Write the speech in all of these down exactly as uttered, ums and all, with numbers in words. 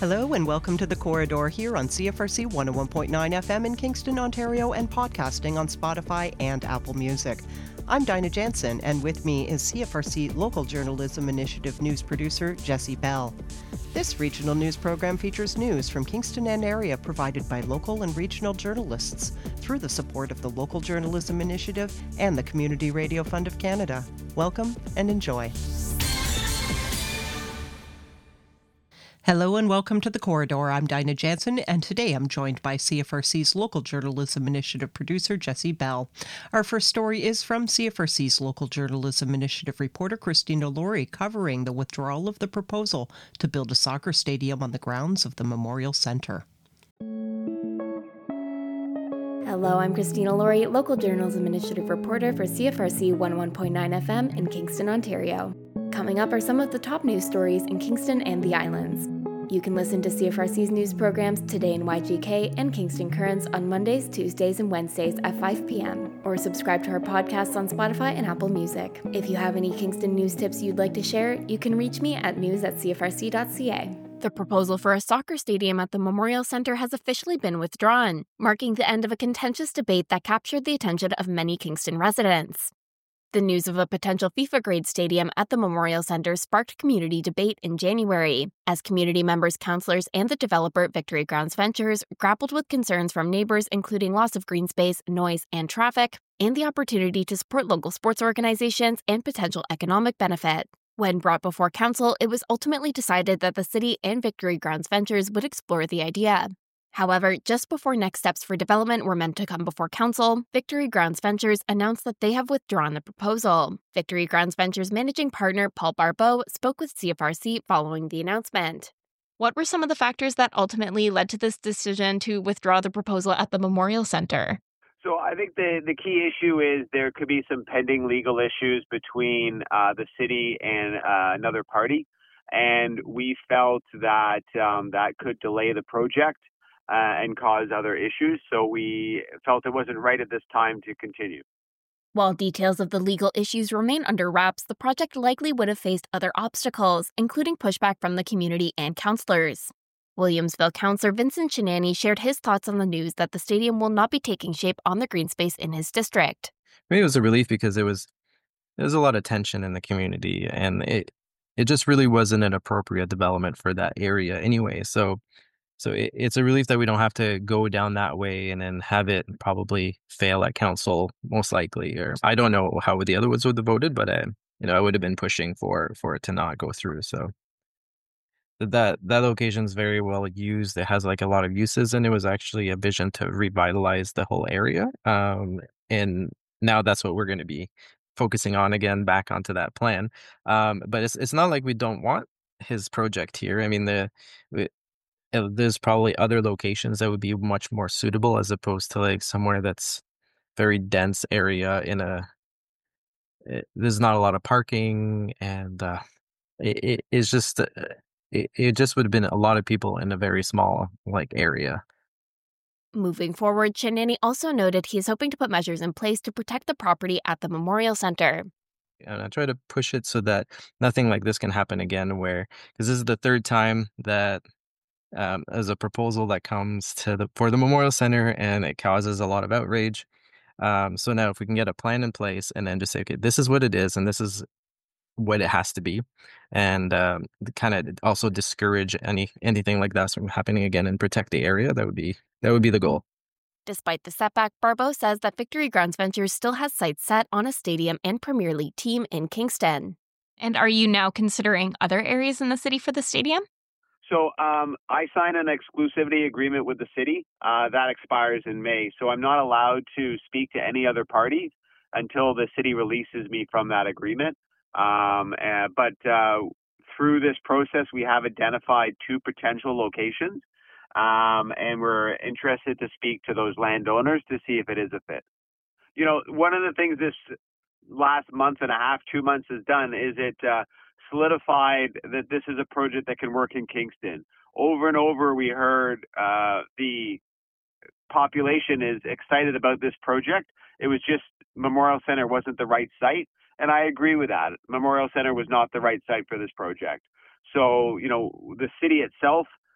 Hello and welcome to The Corridor here on C F R C one oh one point nine F M in Kingston, Ontario, and podcasting on Spotify and Apple Music. I'm Dinah Jansen, and with me is C F R C Local Journalism Initiative news producer Jessie Bell. This regional news program features news from Kingston and area provided by local and regional journalists through the support of the Local Journalism Initiative and the Community Radio Fund of Canada. Welcome and enjoy. Hello and welcome to The Corridor. I'm Dinah Jansen, and today I'm joined by C F R C's Local Journalism Initiative producer, Jessie Bell. Our first story is from C F R C's Local Journalism Initiative reporter, Christina Laurie, covering the withdrawal of the proposal to build a soccer stadium on the grounds of the Memorial Centre. Hello, I'm Christina Laurie, Local Journalism Initiative reporter for C F R C one oh one point nine F M in Kingston, Ontario. Coming up are some of the top news stories in Kingston and the Islands. You can listen to C F R C's news programs Today in Y G K and Kingston Currents on Mondays, Tuesdays, and Wednesdays at five p.m. or subscribe to our podcasts on Spotify and Apple Music. If you have any Kingston news tips you'd like to share, you can reach me at news at c f r c dot c a. The proposal for a soccer stadium at the Memorial Centre has officially been withdrawn, marking the end of a contentious debate that captured the attention of many Kingston residents. The news of a potential FIFA-grade stadium at the Memorial Centre sparked community debate in January, as community members, councillors, and the developer Victory Grounds Ventures grappled with concerns from neighbours including loss of green space, noise, and traffic, and the opportunity to support local sports organizations and potential economic benefit. When brought before council, it was ultimately decided that the city and Victory Grounds Ventures would explore the idea. However, just before next steps for development were meant to come before council, Victory Grounds Ventures announced that they have withdrawn the proposal. Victory Grounds Ventures managing partner Paul Barbeau spoke with C F R C following the announcement. What were some of the factors that ultimately led to this decision to withdraw the proposal at the Memorial Centre? So I think the, the key issue is there could be some pending legal issues between uh, the city and uh, another party, and we felt that um, that could delay the project Uh, and cause other issues. So we felt it wasn't right at this time to continue. While details of the legal issues remain under wraps, the project likely would have faced other obstacles, including pushback from the community and councillors. Williamsville councillor Vincent Chinani shared his thoughts on the news that the stadium will not be taking shape on the green space in his district. For me, it was a relief because it was there was a lot of tension in the community, and it it just really wasn't an appropriate development for that area anyway. So So it, it's a relief that we don't have to go down that way and then have it probably fail at council, most likely. Or I don't know how the other ones would have voted, but I, you know, I would have been pushing for for it to not go through. So that that location is very well used. It has like a lot of uses, and it was actually a vision to revitalize the whole area. Um, and now that's what we're going to be focusing on again, back onto that plan. Um, but it's it's not like we don't want his project here. I mean, the uh, there's probably other locations that would be much more suitable as opposed to like somewhere that's very dense area in a it, there's not a lot of parking, and uh, it, it it's just uh, it, it just would have been a lot of people in a very small like area. Moving forward, Chinani also noted he is hoping to put measures in place to protect the property at the Memorial Centre. And I try to push it so that nothing like this can happen again, where because this is the third time that Um, as a proposal that comes to the for the Memorial Centre, and it causes a lot of outrage. Um, so now if we can get a plan in place and then just say, okay, this is what it is and this is what it has to be, and um, kind of also discourage any anything like that from happening again and protect the area, that would be that would be the goal. Despite the setback, Barbeau says that Victory Grounds Ventures still has sights set on a stadium and Premier League team in Kingston. And are you now considering other areas in the city for the stadium? So um, I signed an exclusivity agreement with the city uh, that expires in May. So I'm not allowed to speak to any other parties until the city releases me from that agreement. Um, uh, but uh, through this process, we have identified two potential locations, um, and we're interested to speak to those landowners to see if it is a fit. You know, one of the things this last month and a half, two months has done is it uh, solidified that this is a project that can work in Kingston. Over and over, we heard uh, the population is excited about this project. It was just Memorial Centre wasn't the right site. And I agree with that. Memorial Centre was not the right site for this project. So, you know, the city itself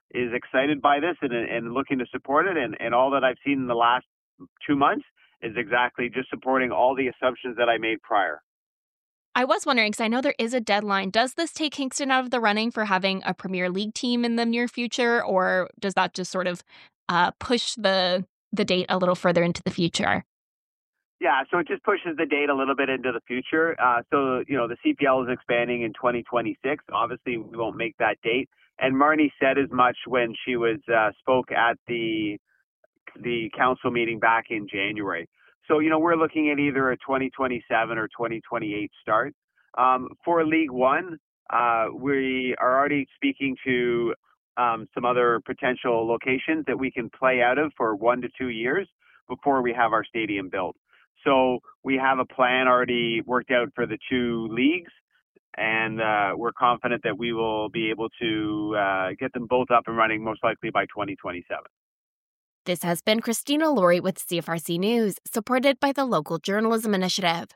is excited by this and, and looking to support it. And, and all that I've seen in the last two months is exactly just supporting all the assumptions that I made prior. I was wondering, because I know there is a deadline. Does this take Kingston out of the running for having a Premier League team in the near future, or does that just sort of uh, push the the date a little further into the future? Yeah, so it just pushes the date a little bit into the future. Uh, so, you know, the C P L is expanding in twenty twenty-six. Obviously, we won't make that date. And Marnie said as much when she was uh, spoke at the the council meeting back in January. So, you know, we're looking at either a twenty twenty-seven or twenty twenty-eight start. Um, for League One, uh, we are already speaking to um, some other potential locations that we can play out of for one to two years before we have our stadium built. So we have a plan already worked out for the two leagues, and uh, we're confident that we will be able to uh, get them both up and running most likely by twenty twenty-seven. This has been Christina Laurie with C F R C News, supported by the Local Journalism Initiative.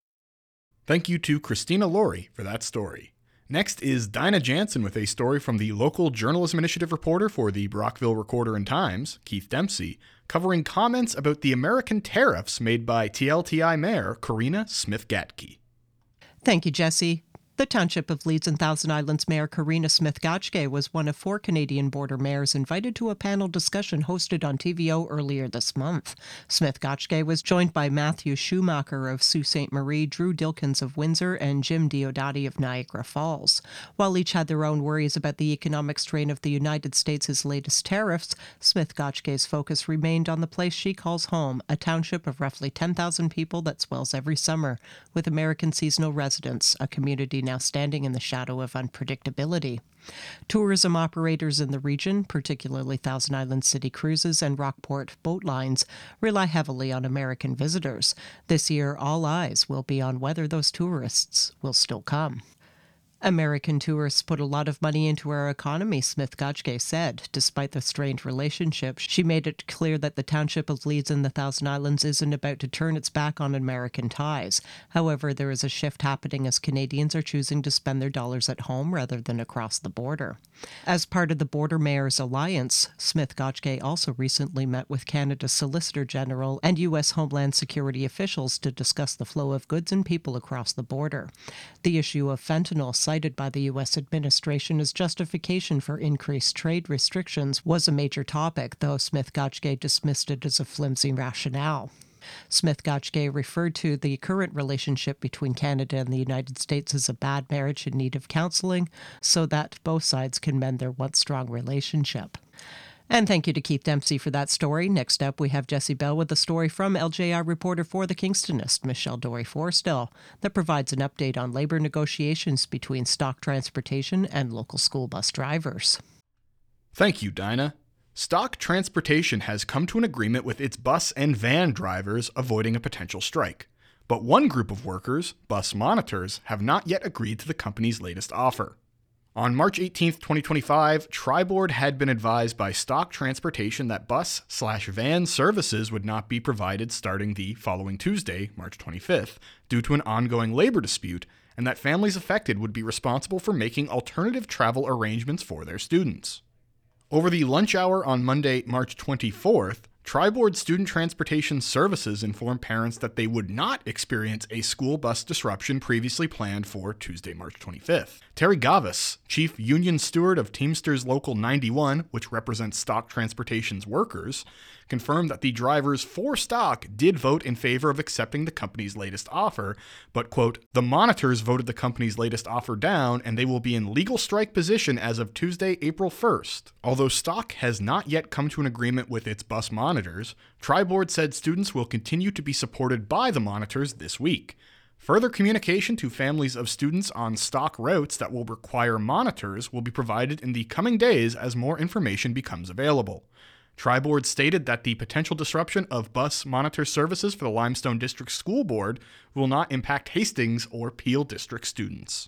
Thank you to Christina Laurie for that story. Next is Dinah Jansen with a story from the Local Journalism Initiative reporter for the Brockville Recorder and Times, Keith Dempsey, covering comments about the American tariffs made by T L T I Mayor Karina Smith-Gatke. Thank you, Jesse. The Township of Leeds and Thousand Islands Mayor Karina Smith-Gatke was one of four Canadian border mayors invited to a panel discussion hosted on T V O earlier this month. Smith-Gatke was joined by Matthew Schumacher of Sault Ste. Marie, Drew Dilkins of Windsor, and Jim Diodati of Niagara Falls. While each had their own worries about the economic strain of the United States' latest tariffs, Smith-Gatke's focus remained on the place she calls home, a township of roughly ten thousand people that swells every summer, with American seasonal residents, a community now standing in the shadow of unpredictability. Tourism operators in the region, particularly Thousand Islands City Cruises and Rockport Boat Lines, rely heavily on American visitors. This year, all eyes will be on whether those tourists will still come. American tourists put a lot of money into our economy, Smith-Gatke said. Despite the strained relationship, she made it clear that the Township of Leeds and the Thousand Islands isn't about to turn its back on American ties. However, there is a shift happening as Canadians are choosing to spend their dollars at home rather than across the border. As part of the Border Mayors Alliance, Smith-Gatke also recently met with Canada's Solicitor General and U S Homeland Security officials to discuss the flow of goods and people across the border. The issue of fentanyl cited by the U S administration as justification for increased trade restrictions was a major topic, though Smith-Gatke dismissed it as a flimsy rationale. Smith-Gatke referred to the current relationship between Canada and the United States as a bad marriage in need of counseling, so that both sides can mend their once strong relationship. And thank you to Keith Dempsey for that story. Next up, we have Jesse Bell with a story from L J I reporter for The Kingstonist, Michelle Dory-Forstell, that provides an update on labor negotiations between Stock Transportation and local school bus drivers. Thank you, Dinah. Stock Transportation has come to an agreement with its bus and van drivers avoiding a potential strike. But one group of workers, bus monitors, have not yet agreed to the company's latest offer. On March eighteenth, twenty twenty-five, Tri-Board had been advised by Stock Transportation that bus slash van services would not be provided starting the following Tuesday, March twenty-fifth, due to an ongoing labor dispute, and that families affected would be responsible for making alternative travel arrangements for their students. Over the lunch hour on Monday, March twenty-fourth, Tri-Board Student Transportation Services informed parents that they would not experience a school bus disruption previously planned for Tuesday, March twenty-fifth. Terry Gavis, Chief Union Steward of Teamsters Local ninety-one, which represents Stock Transportation's workers, confirmed that the drivers for Stock did vote in favor of accepting the company's latest offer, but, quote, the monitors voted the company's latest offer down and they will be in legal strike position as of Tuesday, April first. Although Stock has not yet come to an agreement with its bus monitors, Tri-Board said students will continue to be supported by the monitors this week. Further communication to families of students on Stock routes that will require monitors will be provided in the coming days as more information becomes available. Tri-Board stated that the potential disruption of bus monitor services for the Limestone District School Board will not impact Hastings or Peel District students.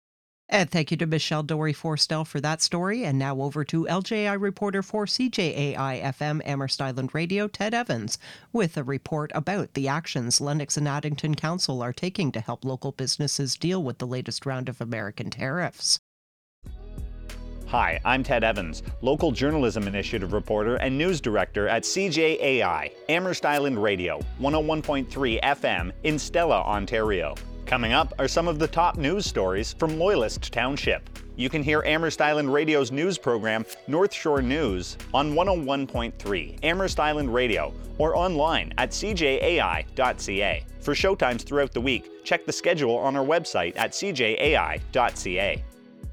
And thank you to Michelle Dory-Forstell for that story. And now over to L J I reporter for C J A I F M Amherst Island Radio, Ted Evans, with a report about the actions Lennox and Addington Council are taking to help local businesses deal with the latest round of American tariffs. Hi, I'm Ted Evans, Local Journalism Initiative reporter and news director at C J A I, Amherst Island Radio, one oh one point three F M in Stella, Ontario. Coming up are some of the top news stories from Loyalist Township. You can hear Amherst Island Radio's news program, North Shore News, on one oh one point three Amherst Island Radio or online at c j a i dot c a. For showtimes throughout the week, check the schedule on our website at c j a i dot c a.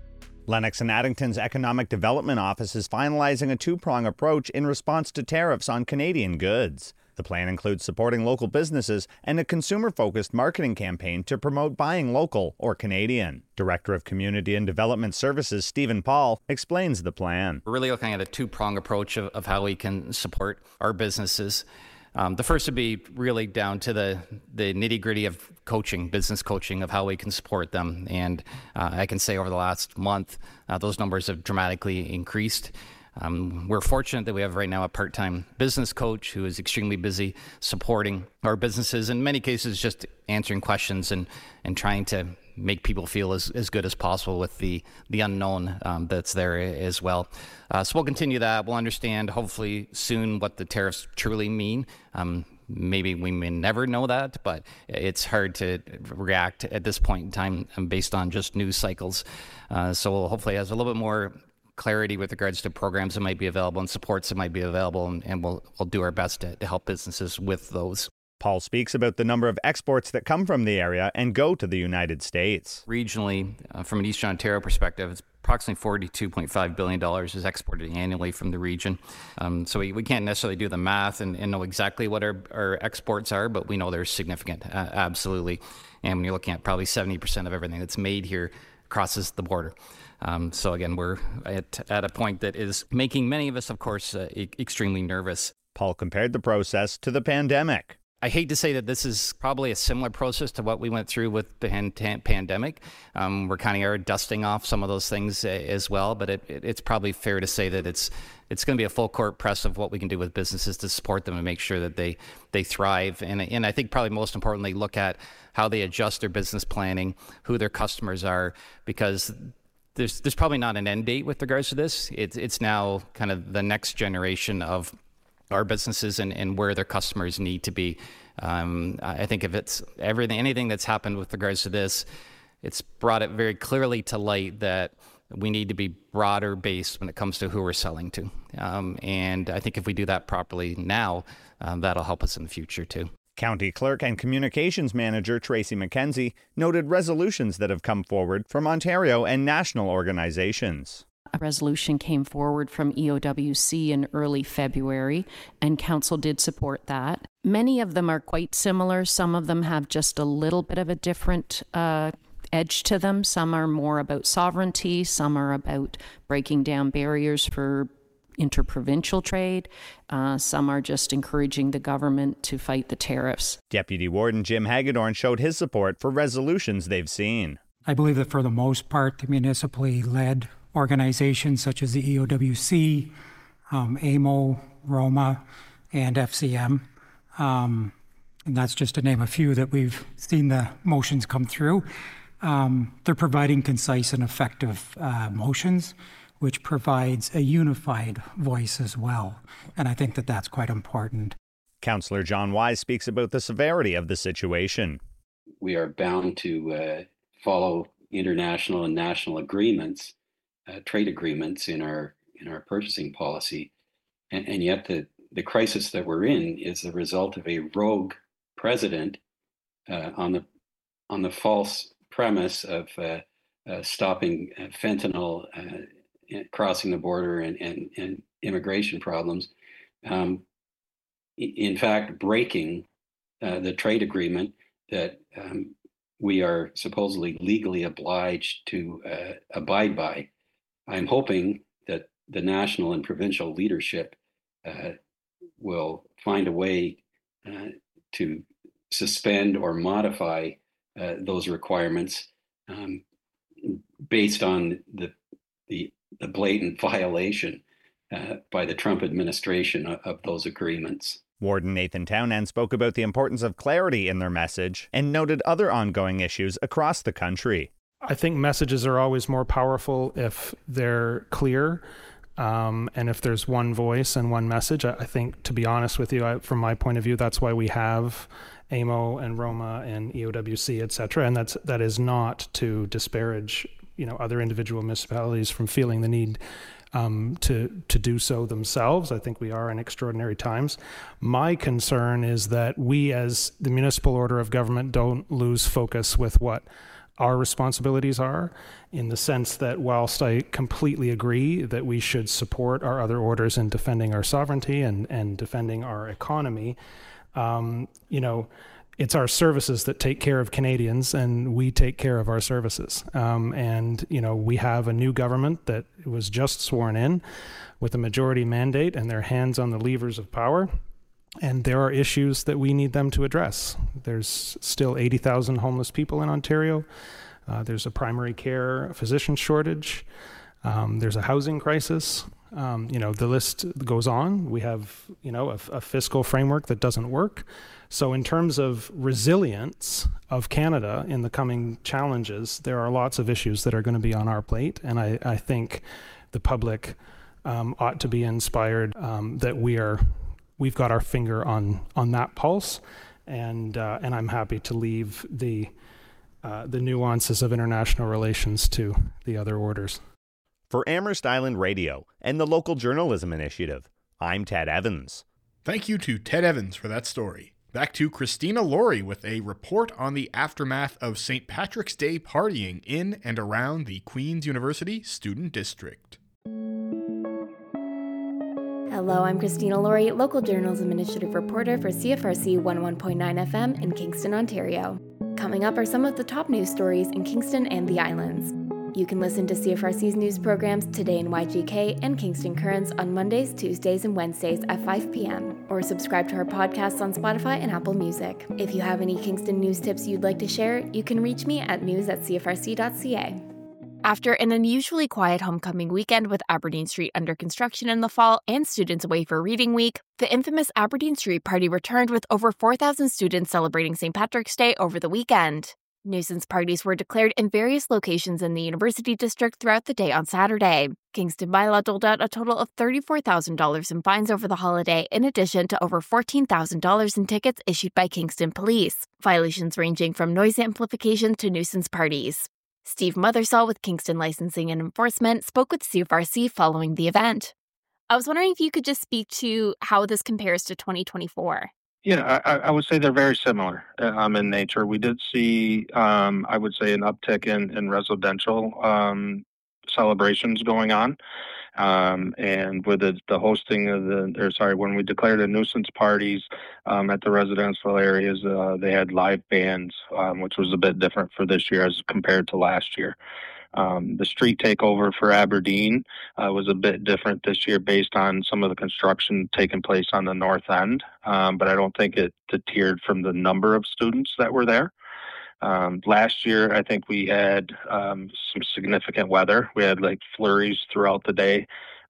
Lennox and Addington's Economic Development Office is finalizing a two-prong approach in response to tariffs on Canadian goods. The plan includes supporting local businesses and a consumer-focused marketing campaign to promote buying local or Canadian. Director of Community and Development Services Stephen Paul explains the plan. We're really looking at a two-prong approach of, of how we can support our businesses. Um, the first would be really down to the, the nitty-gritty of coaching, business coaching, of how we can support them. And uh, I can say over the last month, uh, those numbers have dramatically increased. Um, we're fortunate that we have right now a part-time business coach who is extremely busy supporting our businesses, in many cases just answering questions and, and trying to make people feel as, as good as possible with the, the unknown um, that's there as well. Uh, so we'll continue that. We'll understand hopefully soon what the tariffs truly mean. Um, maybe we may never know that, but it's hard to react at this point in time based on just news cycles. Uh, so we'll hopefully have a little bit more clarity with regards to programs that might be available and supports that might be available, and, and we'll, we'll do our best to, to help businesses with those. Paul speaks about the number of exports that come from the area and go to the United States. Regionally, uh, from an Eastern Ontario perspective, it's approximately forty-two point five billion dollars is exported annually from the region. Um, so we, we can't necessarily do the math and, and know exactly what our, our exports are, but we know they're significant, uh, absolutely. And when you're looking at probably seventy percent of everything that's made here crosses the border. Um, so again, we're at, at a point that is making many of us, of course, uh, e- extremely nervous. Paul compared the process to the pandemic. I hate to say that this is probably a similar process to what we went through with the pan- pandemic. Um, we're kind of dusting off some of those things uh, as well, but it, it, it's probably fair to say that it's it's going to be a full court press of what we can do with businesses to support them and make sure that they they thrive. And and I think probably most importantly, look at how they adjust their business planning, who their customers are, because there's there's probably not an end date with regards to this. It's it's now kind of the next generation of our businesses and, and where their customers need to be. Um, I think if it's everything, anything that's happened with regards to this, it's brought it very clearly to light that we need to be broader based when it comes to who we're selling to. Um, and I think if we do that properly now, um, that'll help us in the future too. County Clerk and Communications Manager Tracy McKenzie noted resolutions that have come forward from Ontario and national organizations. A resolution came forward from E O W C in early February, and Council did support that. Many of them are quite similar. Some of them have just a little bit of a different uh, edge to them. Some are more about sovereignty. Some are about breaking down barriers for interprovincial trade. Uh, some are just encouraging the government to fight the tariffs. Deputy Warden Jim Hagedorn showed his support for resolutions they've seen. I believe that for the most part, the municipally led organizations such as the E O W C, um, A M O, Roma, and F C M, um, and that's just to name a few that we've seen the motions come through. Um, they're providing concise and effective uh, motions, which provides a unified voice as well. And I think that that's quite important. Councillor John Wise speaks about the severity of the situation. We are bound to uh, follow international and national agreements, uh, trade agreements in our in our purchasing policy. And, and yet the, the crisis that we're in is the result of a rogue president uh, on the on the false premise of uh, uh, stopping uh, fentanyl uh, crossing the border and, and, and immigration problems. Um, in fact, breaking uh, the trade agreement that um, we are supposedly legally obliged to uh, abide by. I'm hoping that the national and provincial leadership uh, will find a way uh, to suspend or modify uh, those requirements um, based on the, the the blatant violation uh, by the Trump administration of, of those agreements. Warden Nathan Townend spoke about the importance of clarity in their message and noted other ongoing issues across the country. I think messages are always more powerful if they're clear, um, and if there's one voice and one message. I, I think, to be honest with you, I, from my point of view, that's why we have A M O and Roma and E O W C, et cetera. And that's that is not to disparage, you know, other individual municipalities from feeling the need um, to to do so themselves. I think we are in extraordinary times. My concern is that we, as the municipal order of government, don't lose focus with what our responsibilities are, in the sense that whilst I completely agree that we should support our other orders in defending our sovereignty and, and defending our economy, um, you know, it's our services that take care of Canadians, and we take care of our services. Um, and, you know, we have a new government that was just sworn in with a majority mandate and their hands on the levers of power. And there are issues that we need them to address. There's still eighty thousand homeless people in Ontario. Uh, there's a primary care physician shortage. Um, there's a housing crisis. Um, you know, the list goes on. We have, you know, a, a fiscal framework that doesn't work. So in terms of resilience of Canada in the coming challenges, there are lots of issues that are going to be on our plate. And I, I think the public um, ought to be inspired um, that we are we've got our finger on on that pulse, and uh, and I'm happy to leave the uh, the nuances of international relations to the other orders. For Amherst Island Radio and the Local Journalism Initiative, I'm Ted Evans. Thank you to Ted Evans for that story. Back to Christina Laurie with a report on the aftermath of Saint Patrick's Day partying in and around the Queen's University Student District. Hello, I'm Christina Laurie, Local Journalism Initiative reporter for C F R C one oh one point nine F M in Kingston, Ontario. Coming up are some of the top news stories in Kingston and the Islands. You can listen to C F R C's news programs Today in Y G K and Kingston Currents on Mondays, Tuesdays, and Wednesdays at five p.m. or subscribe to our podcasts on Spotify and Apple Music. If you have any Kingston news tips you'd like to share, you can reach me at news at c f r c dot c a. After an unusually quiet homecoming weekend with Aberdeen Street under construction in the fall and students away for Reading Week, the infamous Aberdeen Street Party returned with over four thousand students celebrating Saint Patrick's Day over the weekend. Nuisance parties were declared in various locations in the University District throughout the day on Saturday. Kingston Bylaw doled out a total of thirty-four thousand dollars in fines over the holiday, in addition to over fourteen thousand dollars in tickets issued by Kingston Police, violations ranging from noise amplification to nuisance parties. Steve Mothersall with Kingston Licensing and Enforcement spoke with C F R C following the event. I was wondering if you could just speak to how this compares to twenty twenty-four. Yeah, I, I would say they're very similar um, in nature. We did see, um, I would say, an uptick in, in residential um, celebrations going on. Um, and with the, the hosting of the, or sorry, when we declared the nuisance parties um, at the residential areas, uh, they had live bands, um, which was a bit different for this year as compared to last year. Um, the street takeover for Aberdeen uh, was a bit different this year based on some of the construction taking place on the north end, um, but I don't think it deterred from the number of students that were there. Um, last year, I think we had um, some significant weather. We had like flurries throughout the day,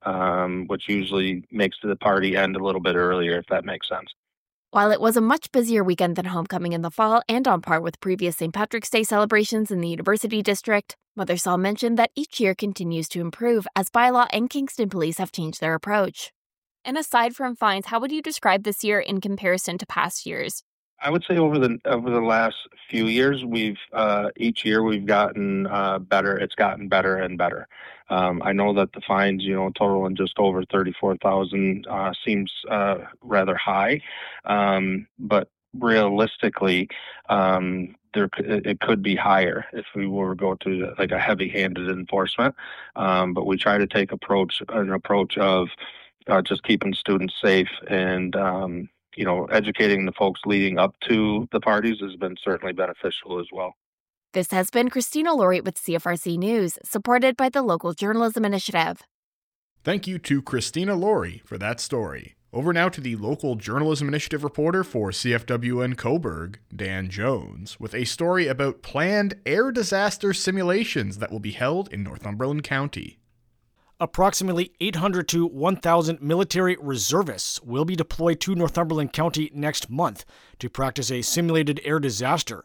um, which usually makes the party end a little bit earlier, if that makes sense. While it was a much busier weekend than homecoming in the fall and on par with previous Saint Patrick's Day celebrations in the University District, Mothersall mentioned that each year continues to improve as Bylaw and Kingston Police have changed their approach. And aside from fines, how would you describe this year in comparison to past years? I would say over the over the last few years, we've uh, each year we've gotten uh, better. It's gotten better and better. Um, I know that the fines, you know, totaling just over thirty-four thousand uh, seems uh, rather high, um, but realistically, um, there it could be higher if we were to go to like a heavy-handed enforcement. Um, but we try to take approach an approach of uh, just keeping students safe and. Um, you know, educating the folks leading up to the parties has been certainly beneficial as well. This has been Christina Laurie with C F R C News, supported by the Local Journalism Initiative. Thank you to Christina Laurie for that story. Over now to the Local Journalism Initiative reporter for C F W N Cobourg, Dan Jones, with a story about planned air disaster simulations that will be held in Northumberland County. Approximately eight hundred to one thousand military reservists will be deployed to Northumberland County next month to practice a simulated air disaster.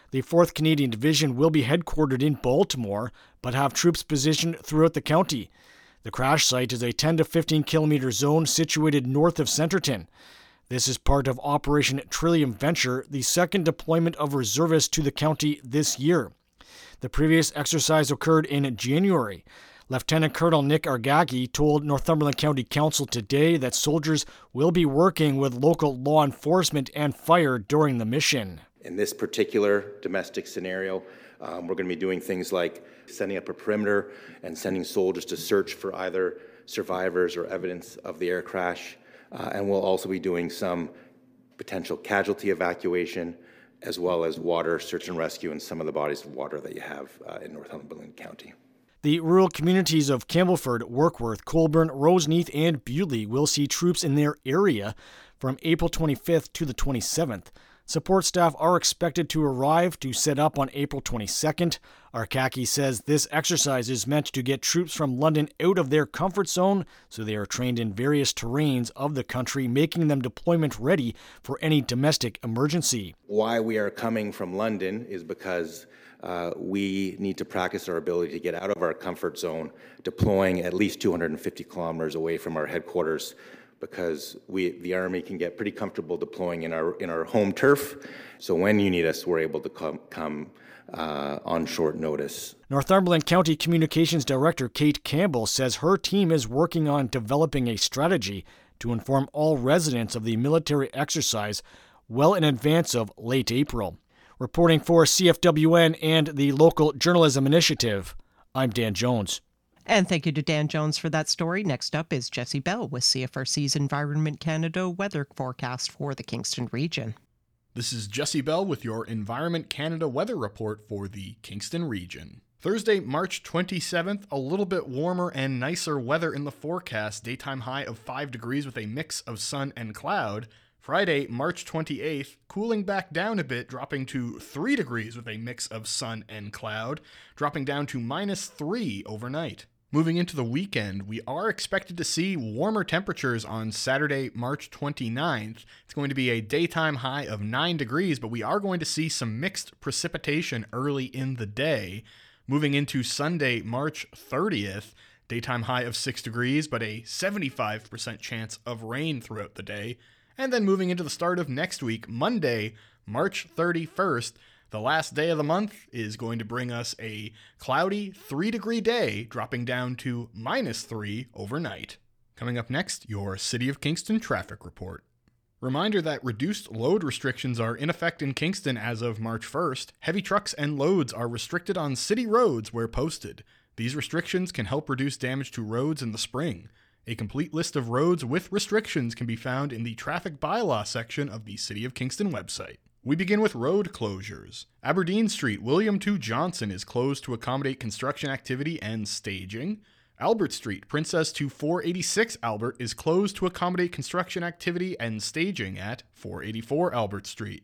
The fourth Canadian Division will be headquartered in Baltimore, but have troops positioned throughout the county. The crash site is a ten to fifteen kilometer zone situated north of Centerton. This is part of Operation Trillium Venture, the second deployment of reservists to the county this year. The previous exercise occurred in January. Lieutenant Colonel Nick Argaki told Northumberland County Council today that soldiers will be working with local law enforcement and fire during the mission. In this particular domestic scenario, um, we're going to be doing things like setting up a perimeter and sending soldiers to search for either survivors or evidence of the air crash. Uh, and we'll also be doing some potential casualty evacuation, as well as water search and rescue in some of the bodies of water that you have uh, in Northumberland County. The rural communities of Campbellford, Warkworth, Colborne, Roseneath, and Bewley will see troops in their area from April twenty-fifth to the twenty-seventh. Support staff are expected to arrive to set up on April twenty-second. Arcaki says this exercise is meant to get troops from London out of their comfort zone, so they are trained in various terrains of the country, making them deployment ready for any domestic emergency. Why we are coming from London is because uh, we need to practice our ability to get out of our comfort zone, deploying at least two hundred fifty kilometers away from our headquarters, because we, the Army, can get pretty comfortable deploying in our in our home turf. So when you need us, we're able to come, come uh, on short notice. Northumberland County Communications Director Kate Campbell says her team is working on developing a strategy to inform all residents of the military exercise well in advance of late April. Reporting for C F W N and the Local Journalism Initiative, I'm Dan Jones. And thank you to Dan Jones for that story. Next up is Jesse Bell with C F R C's Environment Canada weather forecast for the Kingston region. This is Jesse Bell with your Environment Canada weather report for the Kingston region. Thursday, March twenty-seventh, a little bit warmer and nicer weather in the forecast. Daytime high of five degrees with a mix of sun and cloud. Friday, March twenty-eighth, cooling back down a bit, dropping to three degrees with a mix of sun and cloud, dropping down to minus three overnight. Moving into the weekend, we are expected to see warmer temperatures on Saturday, March twenty-ninth. It's going to be a daytime high of nine degrees, but we are going to see some mixed precipitation early in the day. Moving into Sunday, March thirtieth, daytime high of six degrees, but a seventy-five percent chance of rain throughout the day. And then moving into the start of next week, Monday, March thirty-first, the last day of the month is going to bring us a cloudy three-degree day, dropping down to minus three overnight. Coming up next, your City of Kingston traffic report. Reminder that reduced load restrictions are in effect in Kingston as of March first. Heavy trucks and loads are restricted on city roads where posted. These restrictions can help reduce damage to roads in the spring. A complete list of roads with restrictions can be found in the Traffic Bylaw section of the City of Kingston website. We begin with road closures. Aberdeen Street, William two Johnson is closed to accommodate construction activity and staging. Albert Street, Princess to four eighty-six Albert is closed to accommodate construction activity and staging at four eighty-four Albert Street.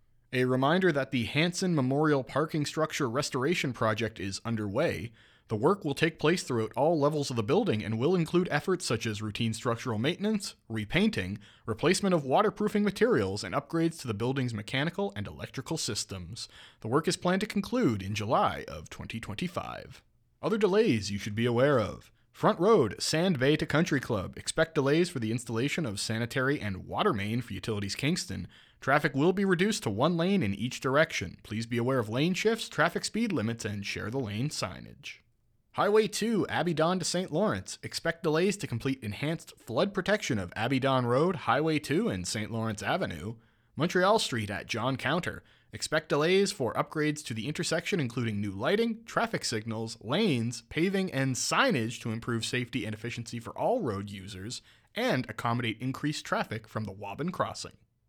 A reminder that the Hanson Memorial Parking Structure Restoration Project is underway. The work will take place throughout all levels of the building and will include efforts such as routine structural maintenance, repainting, replacement of waterproofing materials, and upgrades to the building's mechanical and electrical systems. The work is planned to conclude in July of twenty twenty-five. Other delays you should be aware of. Front Road, Sand Bay to Country Club. Expect delays for the installation of sanitary and water main for Utilities Kingston. Traffic will be reduced to one lane in each direction. Please be aware of lane shifts, traffic speed limits, and share the lane signage. Highway two, Abidon to Saint Lawrence. Expect delays to complete enhanced flood protection of Abidon Road, Highway two, and Saint Lawrence Avenue. Montreal Street at John Counter. Expect delays for upgrades to the intersection, including new lighting, traffic signals, lanes, paving, and signage to improve safety and efficiency for all road users, and accommodate increased traffic from the Waban Crossing.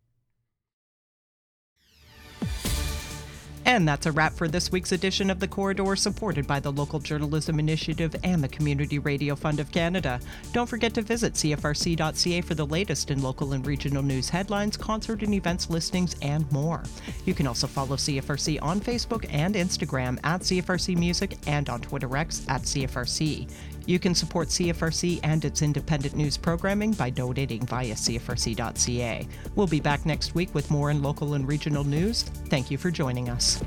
And that's a wrap for this week's edition of The Corridor, supported by the Local Journalism Initiative and the Community Radio Fund of Canada. Don't forget to visit C F R C dot C A for the latest in local and regional news headlines, concert and events listings, and more. You can also follow C F R C on Facebook and Instagram at C F R C Music and on Twitter X at C F R C. You can support C F R C and its independent news programming by donating via C F R C dot C A. We'll be back next week with more in local and regional news. Thank you for joining us.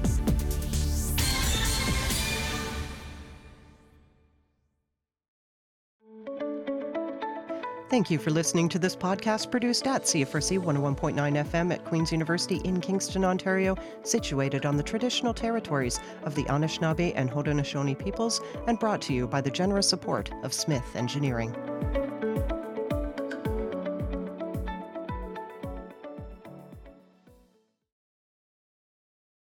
Thank you for listening to this podcast produced at C F R C one oh one point nine F M at Queen's University in Kingston, Ontario, situated on the traditional territories of the Anishinaabe and Haudenosaunee peoples, and brought to you by the generous support of Smith Engineering.